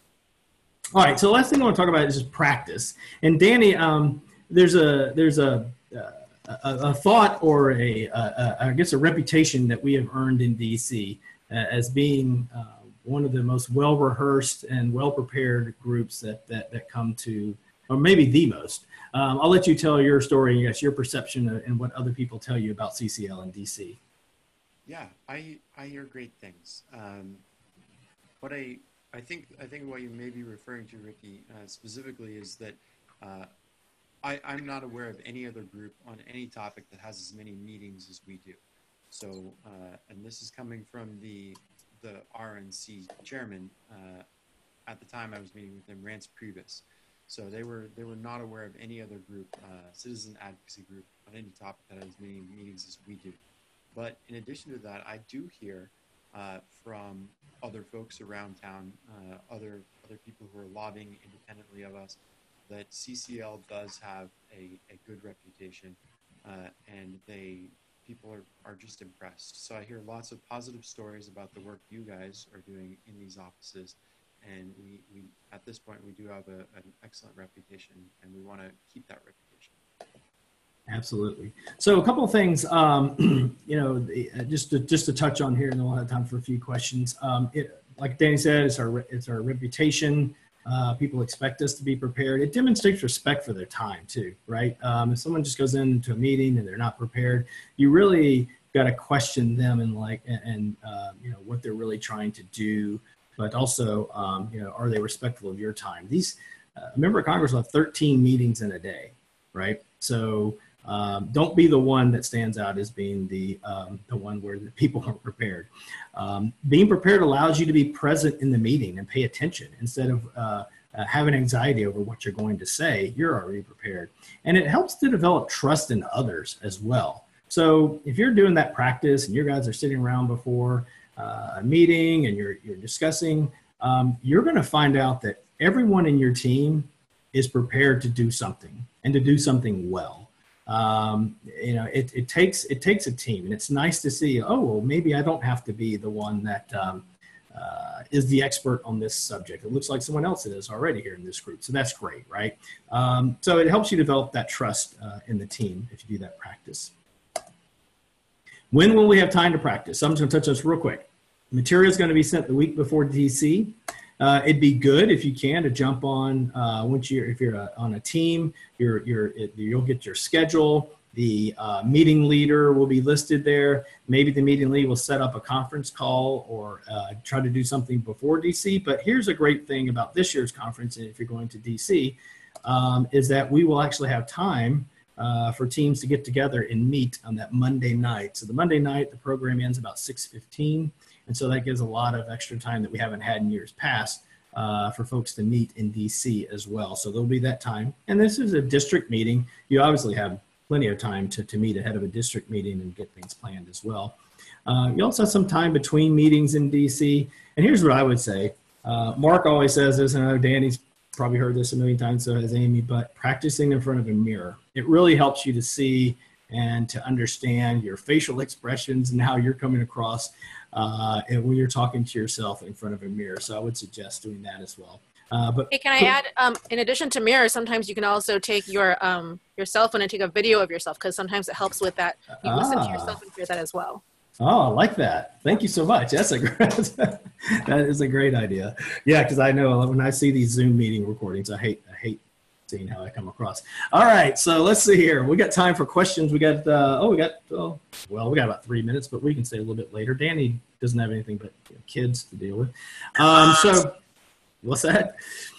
All right. So the last thing I want to talk about is just practice. And Danny, um, there's a, there's a, a, a thought or a, a, a, I guess, a reputation that we have earned in D C uh, as being, uh, one of the most well-rehearsed and well-prepared groups that, that, that come to, or maybe the most. Um, I'll let you tell your story and yes, your perception of, and what other people tell you about C C L in D C. Yeah, I, I hear great things. Um, what I, I think, I think what you may be referring to, Ricky, uh, specifically is that uh, I, I'm not aware of any other group on any topic that has as many meetings as we do. So, uh, and this is coming from the the R N C chairman. Uh, at the time I was meeting with him, Rance Priebus. So they were they were not aware of any other group, uh, citizen advocacy group on any topic that has as many meetings as we do. But in addition to that, I do hear uh, from other folks around town, uh, other other people who are lobbying independently of us, that C C L does have a, a good reputation, uh, and they people are, are just impressed. So I hear lots of positive stories about the work you guys are doing in these offices. And we, we at this point, we do have a, an excellent reputation, and we want to keep that reputation. Absolutely. So a couple of things, um, you know, just to, just to touch on here, and then we'll have time for a few questions. Um, it, like Danny said, it's our, it's our reputation. Uh, people expect us to be prepared. It demonstrates respect for their time too, right? Um, if someone just goes into a meeting and they're not prepared, you really got to question them and like, and, and uh, you know, what they're really trying to do, but also, um, you know, are they respectful of your time? These, uh, a member of Congress will have thirteen meetings in a day, right? So um, don't be the one that stands out as being the, um, the one where the people aren't prepared. Um, being prepared allows you to be present in the meeting and pay attention instead of uh, uh, having anxiety over what you're going to say. You're already prepared. And it helps to develop trust in others as well. So if you're doing that practice and you guys are sitting around before uh, a meeting and you're, you're discussing, um, you're going to find out that everyone in your team is prepared to do something and to do something well. Um, you know, it, it takes it takes a team, and it's nice to see, oh, well, maybe I don't have to be the one that um, uh, is the expert on this subject. It looks like someone else is already here in this group. So that's great, right? Um, so it helps you develop that trust uh, in the team if you do that practice. When will we have time to practice? So I'm just going to touch on this real quick. Material is going to be sent the week before D C. Uh, it'd be good if you can to jump on uh, once you're if you're a, on a team. You're you're it, you'll get your schedule. The uh, meeting leader will be listed there. Maybe the meeting lead will set up a conference call or uh, try to do something before D C. But here's a great thing about this year's conference, and if you're going to D C, um, is that we will actually have time uh, for teams to get together and meet on that Monday night. So the Monday night, the program ends about six fifteen. And so that gives a lot of extra time that we haven't had in years past uh, for folks to meet in D C as well. So there'll be that time. And this is a district meeting. You obviously have plenty of time to, to meet ahead of a district meeting and get things planned as well. Uh, you also have some time between meetings in D C. And here's what I would say. Uh, Mark always says this, and I know Danny's probably heard this a million times, so has Amy, but practicing in front of a mirror. It really helps you to see and to understand your facial expressions and how you're coming across uh, and when you're talking to yourself in front of a mirror. So I would suggest doing that as well. Uh, but hey, can I add, um, in addition to mirrors, sometimes you can also take your um, your cell phone and take a video of yourself, because sometimes it helps with that. You ah. listen to yourself and hear that as well. Oh, I like that. Thank you so much. That's a great, that is a great idea. Yeah, because I know when I see these Zoom meeting recordings, I hate I hate seeing how I come across. All right, so let's see here. We got time for questions. We got uh, oh, we got oh, well, we got about three minutes, but we can stay a little bit later. Danny doesn't have anything but you know, kids to deal with. Um, so what's that?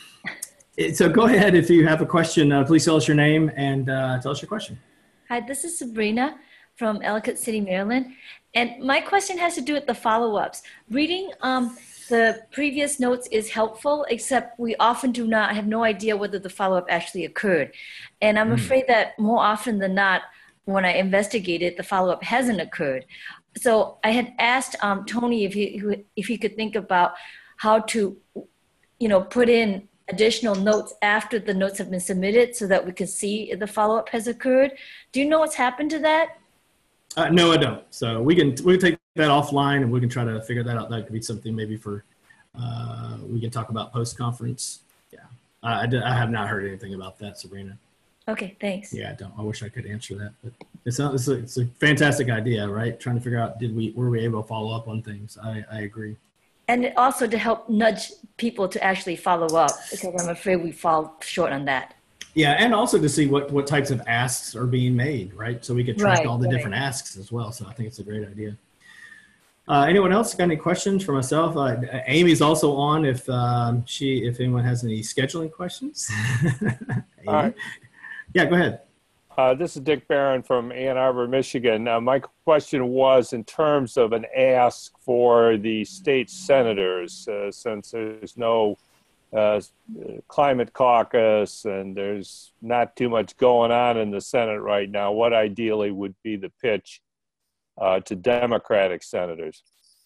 So go ahead if you have a question. Uh, please tell us your name and uh, tell us your question. Hi, this is Sabrina from Ellicott City, Maryland. And my question has to do with the follow-ups. Reading um, the previous notes is helpful, except we often do not have no idea whether the follow-up actually occurred. And I'm mm. afraid that more often than not, when I investigated, the follow-up hasn't occurred. So I had asked um, Tony if he, if he could think about how to, you know, put in additional notes after the notes have been submitted so that we can see if the follow-up has occurred. Do you know what's happened to that? Uh, no, I don't. So we can we can take that offline and we can try to figure that out. That could be something maybe for uh, we can talk about post conference. Yeah, I, I, did, I have not heard anything about that, Sabrina. Okay, thanks. Yeah, I don't. I wish I could answer that, but it's not. It's a, it's a fantastic idea, right? Trying to figure out did we were we able to follow up on things. I, I agree. And also to help nudge people to actually follow up, because I'm afraid we fall short on that. Yeah, and also to see what, what types of asks are being made, right? So we could track right, all the right. different asks as well. So I think it's a great idea. Uh, anyone else got any questions for myself? Uh, Amy's also on if um, she if anyone has any scheduling questions. uh, yeah, go ahead. Uh, this is Dick Barron from Ann Arbor, Michigan. Uh, my question was in terms of an ask for the state senators, uh, since there's no uh, climate caucus and there's not too much going on in the Senate right now, what ideally would be the pitch uh, to Democratic senators?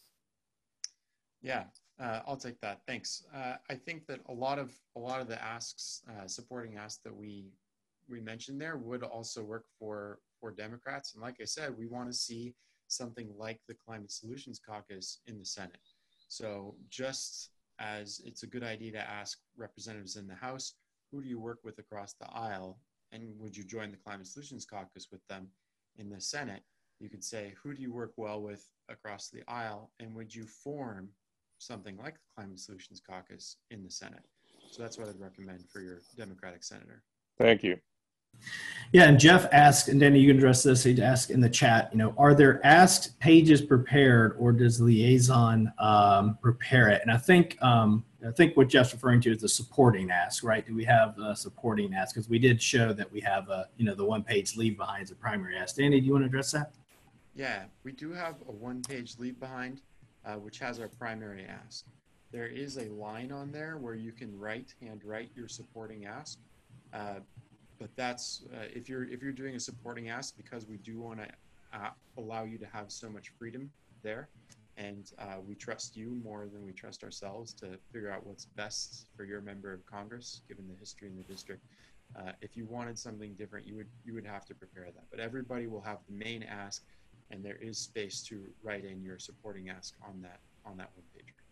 Yeah, uh, I'll take that. Thanks. Uh, I think that a lot of a lot of the asks, uh, supporting asks that we we mentioned there would also work for for Democrats. And like I said, we want to see something like the Climate Solutions Caucus in the Senate. So just as it's a good idea to ask representatives in the House, who do you work with across the aisle? And would you join the Climate Solutions Caucus with them in the Senate? You could say, who do you work well with across the aisle? And would you form something like the Climate Solutions Caucus in the Senate? So that's what I'd recommend for your Democratic senator. Thank you. Yeah, and Jeff asked, and Danny, you can address this. He'd ask in the chat, you know, are there asked pages prepared, or does liaison um, prepare it? And I think um, I think what Jeff's referring to is the supporting ask, right? Do we have a supporting ask? Because we did show that we have a, you know, the one-page leave behind is a primary ask. Danny, do you want to address that? Yeah, we do have a one-page leave behind, uh, which has our primary ask. There is a line on there where you can write, handwrite your supporting ask. Uh, But that's uh, if you're if you're doing a supporting ask, because we do want to uh, allow you to have so much freedom there, and uh, we trust you more than we trust ourselves to figure out what's best for your member of Congress, given the history in the district. Uh, if you wanted something different, you would you would have to prepare that. But everybody will have the main ask, and there is space to write in your supporting ask on that on that one page.